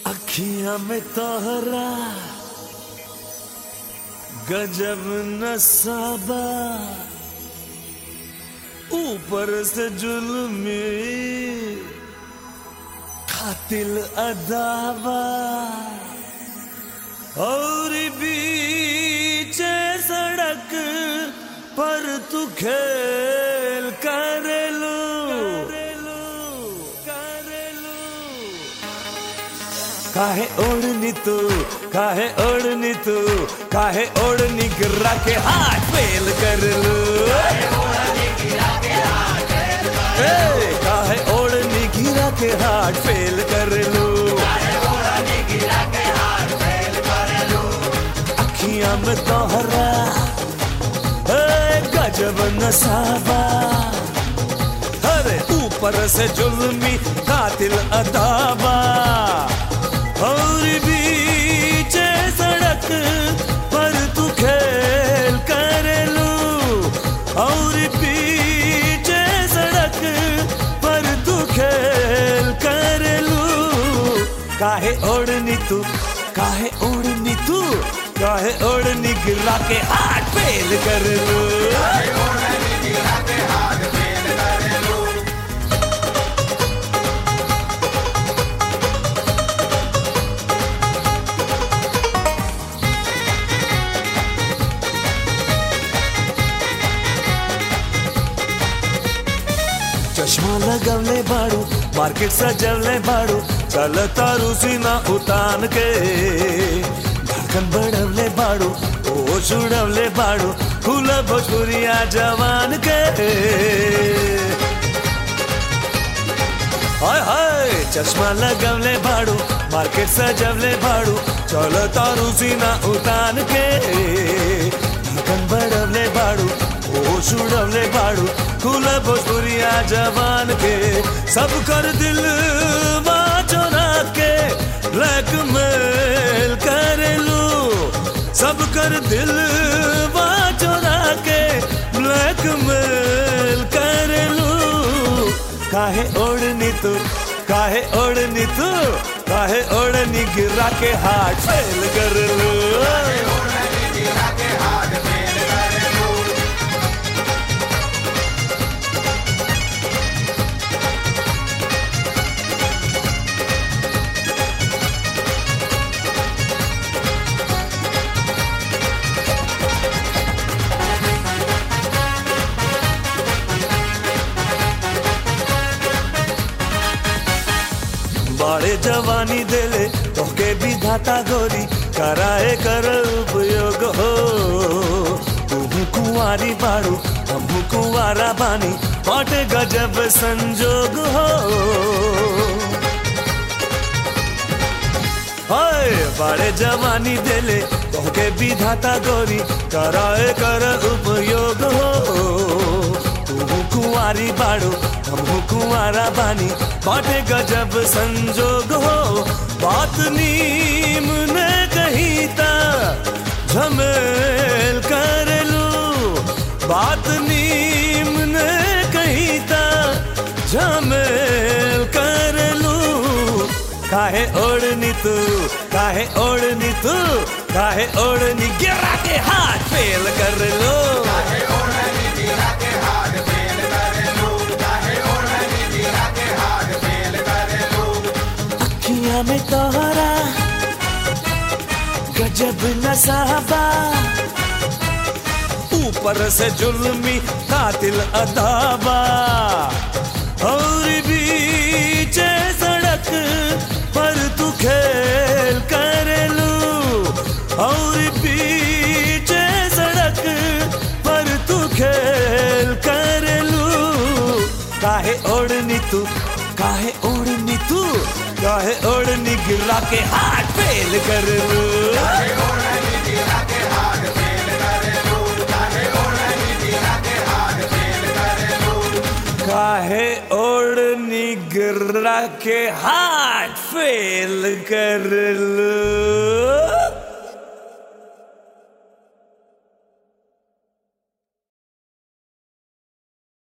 अखियां में तोहरा गजब नसाबा, ऊपर से जुल्मी कातिल अदावा, और बीचे सड़क पर तू खेल करेलू। काहे ओढ़नी तू, काहे ओढ़नी तू, काहे ओढ़नी गिरा के हाथ फेल कर लू। काहे ओढ़नी गिरा के हाथ फेल कर लू। अखियां में तोहरा गजब नसाबा, अरे ऊपर से जुल्मी कातिल अदावा, और बीचे सड़क पर तू खेल करेलू, और बीचे सड़क पर तू खेल करेलू। काहे ओढ़नी तू, काहे ओढ़नी तू, काहे ओढ़नी गिरा के हाथ फेल करेलू। चश्मा लगवले बाड़ू, मार्केट सजवले बाड़ू, चल तारू सीना उतान के, धड़कन बढ़वले बाड़ू, होश उड़वले बाड़ू, खुल भोजपुरिया जवान के। हाय हाय चश्मा लगवले बाड़ू, मार्केट सजवले बाड़ू, चल तारू सीना उतान के, धड़कन बढ़वले बाड़ू, होश उड़वले बाड़ू, खुल भोजपुरिया जवान के। सब कर दिल चोरा के ब्लैकमेल करेलू, सब कर दिल चोरा के ब्लैकमेल करेलू। काहे ओढ़नी तू, काहे ओढ़नी तू, काहे ओढ़नी गिरा के हाथ फेल कर लू। बाड़े जवानी देले तोहके भी धाता गोरी, कराए कर उपयोग हो। तू कुंवारी बाड़ू, हम कुंवारा बानी, बाटे गजब संजोग हो। हाय बाड़े जवानी देले तोहके भी धाता गोरी, कराए कर उपयोग हो। तू कुंवारी बाड़ू, हम कुंवारा बानी, बाटे गजब संजोग हो। बात नीम ने कही ता झमेल करेलू, बात नीम ने कही ता झमेल करेलू। काहे ओढ़नी तू, काहे ओढ़नी तू, काहे ओढ़नी गिरा के हाथ फेल कर लो। अखियां में तोहरा गजब नसाबा, ऊपर से जुल्मी कातिल अदावा, और बीचे सड़क पर तू खेल करेलू, और बीचे सड़क पर तू खेल करेलू। काहे ओढ़नी तू, काहे ओढ़नी तू, काहे ओढ़नी गिरा के हाथ फेल कर लू। काहे ओढ़नी गिरा के हाथ फेल कर लू।